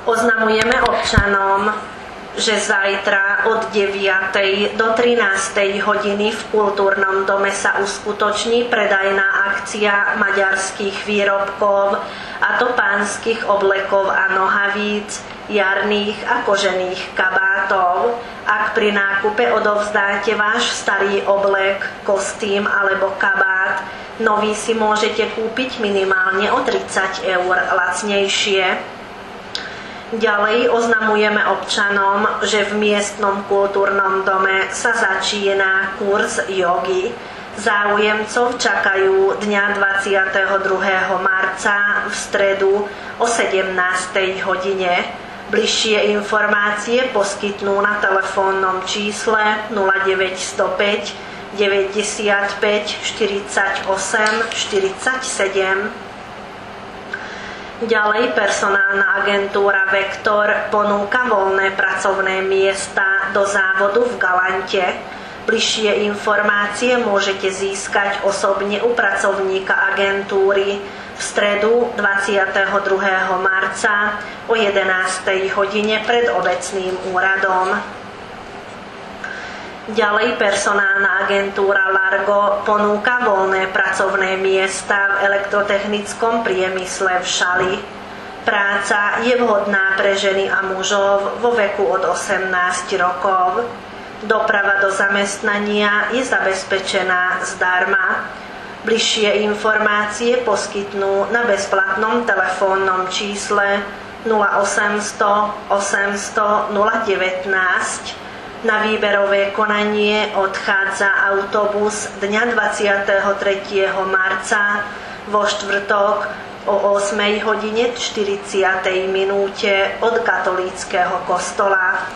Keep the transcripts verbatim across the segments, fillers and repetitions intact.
Oznamujeme občanom, že zajtra od deviatej do trinástej hodiny v Kultúrnom dome sa uskutoční predajná akcia maďarských výrobkov, a to pánskych oblekov a nohavíc, jarných a kožených kabátov. Ak pri nákupe odovzdáte váš starý oblek, kostým alebo kabát, nový si môžete kúpiť minimálne o tridsať eur lacnejšie. Ďalej oznamujeme občanom, že v miestnom kultúrnom dome sa začína kurz jogy. Záujemcov čakajú dňa dvadsiateho druhého marca v stredu o sedemnástej hodine. Bližšie informácie poskytnú na telefónnom čísle nula deväť nula päť deväťdesiatpäť štyridsaťosem štyridsaťsedem. Ďalej personálna agentúra Vektor ponúka voľné pracovné miesta do závodu v Galante. Bližšie informácie môžete získať osobne u pracovníka agentúry v stredu dvadsiateho druhého marca o jedenástej hodine pred obecným úradom. Ďalej personálna agentúra Largo ponúka voľné pracovné miesta v elektrotechnickom priemysle v Šali. Práca je vhodná pre ženy a mužov vo veku od osemnásť rokov. Doprava do zamestnania je zabezpečená zdarma. Bližšie informácie poskytnú na bezplatnom telefónnom čísle nula osemsto osemsto nula devätnásť. Na výberové konanie odchádza autobus dňa dvadsiateho tretieho marca vo štvrtok o ôsmej hodine štyridsiatej minúte od katolíckeho kostola.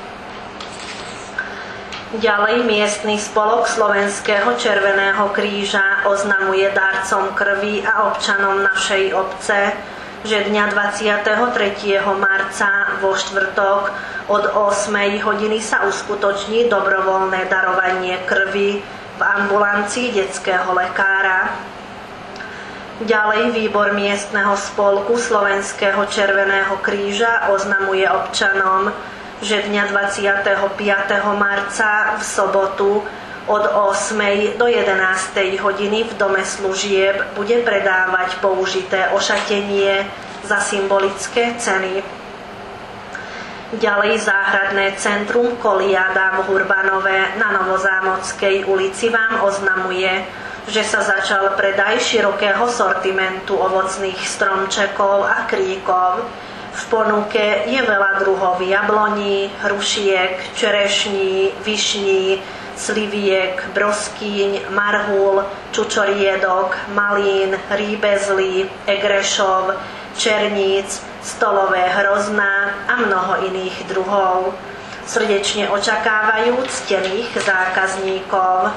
Ďalej miestny spolok Slovenského Červeného kríža oznamuje darcom krvi a občanom našej obce, že dňa dvadsiateho tretieho marca vo štvrtok od ôsmej hodiny sa uskutoční dobrovoľné darovanie krvi v ambulancii detského lekára. Ďalej výbor miestneho spolku Slovenského Červeného kríža oznamuje občanom, že dňa dvadsiateho piateho marca v sobotu od ôsmej do jedenástej hodiny v dome služieb bude predávať použité ošatenie za symbolické ceny. Ďalej záhradné centrum Koliada v Hurbanove na Novozámodskej ulici vám oznamuje, že sa začal predaj širokého sortimentu ovocných stromčekov a kríkov. V ponuke je veľa druhov jabloní, hrušiek, čerešní, višní, sliviek, broskýň, marhul, čučoriedok, malín, rýbezlí, egrešov, černíc, stolové hrozná a mnoho iných druhov. Srdečne očakávajú ctených zákazníkov.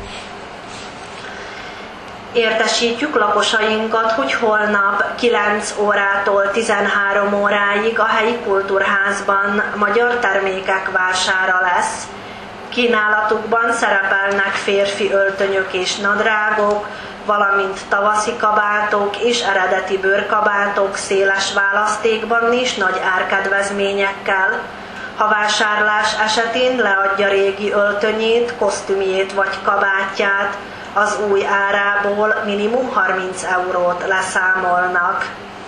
Értesítjük lakosainkat, hogy holnap kilenc órától tizenhárom óráig a helyi kultúrházban magyar termékek vására lesz. Kínálatukban szerepelnek férfi öltönyök és nadrágok, valamint tavaszi kabátok és eredeti bőrkabátok széles választékban is nagy árkedvezményekkel. Ha vásárlás esetén leadja régi öltönyét, kosztümjét vagy kabátját, az új árából minimum harminc eurót leszámolnak.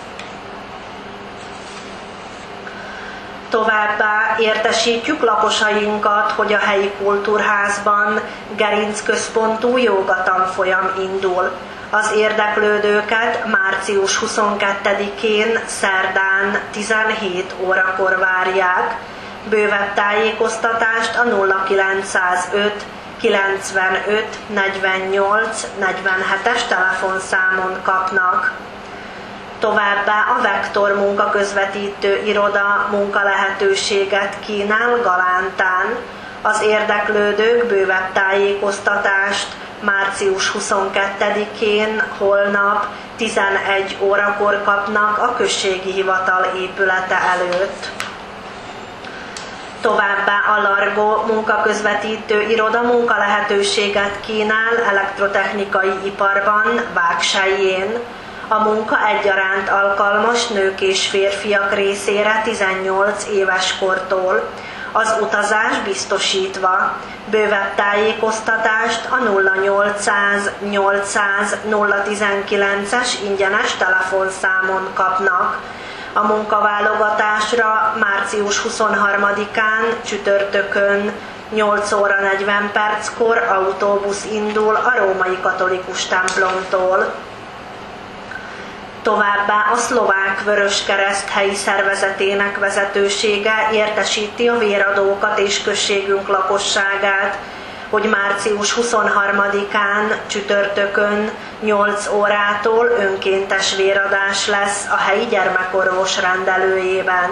Továbbá értesítjük lakosainkat, hogy a helyi kultúrházban gerincközpontú jógatanfolyam indul. Az érdeklődőket március huszonkettedikén szerdán tizenhét órakor várják. Bővebb tájékoztatást a nulla kilencszázöt kilencvenöt negyvennyolc negyvenhetes telefonszámon kapnak. Továbbá a Vektor munkaközvetítő iroda munkalehetőséget kínál Galántán. Az érdeklődők bővebb tájékoztatást március huszonkettedikén holnap tizenegy órakor kapnak a községi hivatal épülete előtt. Továbbá a Largo munkaközvetítő iroda munkalehetőséget kínál elektrotechnikai iparban Vágselyén. A munka egyaránt alkalmas nők és férfiak részére tizennyolc éves kortól. Az utazás biztosítva. Bővebb tájékoztatást a nulla nyolcszáz nyolcszáz nulla tizenkilences ingyenes telefonszámon kapnak. A munkaválogatásra március huszonharmadikán csütörtökön nyolc óra negyven perckor autóbusz indul a római katolikus templomtól. Továbbá a Szlovák Vöröskereszt helyi szervezetének vezetősége értesíti a véradókat és községünk lakosságát, hogy március huszonharmadikán csütörtökön nyolc órától önkéntes véradás lesz a helyi gyermekorvos rendelőjében.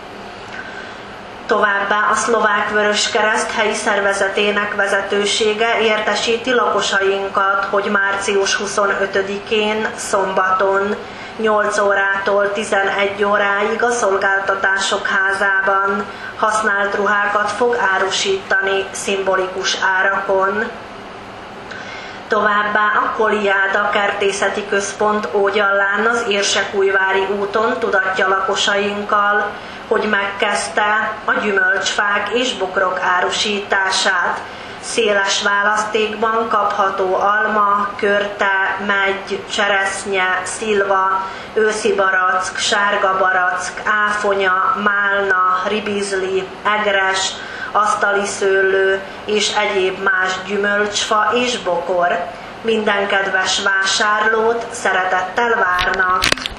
Továbbá a Szlovák Vöröskereszt helyi szervezetének vezetősége értesíti lakosainkat, hogy március huszonötödikén szombaton nyolc órától tizenegy óráig a Szolgáltatások Házában használt ruhákat fog árusítani szimbolikus árakon. Továbbá a Koliáda Kertészeti Központ Ógyallán az Érsekújvári úton tudatja lakosainkkal, hogy megkezdte a gyümölcsfák és bokrok árusítását. Széles választékban kapható alma, körte, meggy, cseresznye, szilva, őszi barack, sárga barack, áfonya, málna, ribizli, egres, asztali szőlő és egyéb más gyümölcsfa és bokor. Minden kedves vásárlót szeretettel várnak!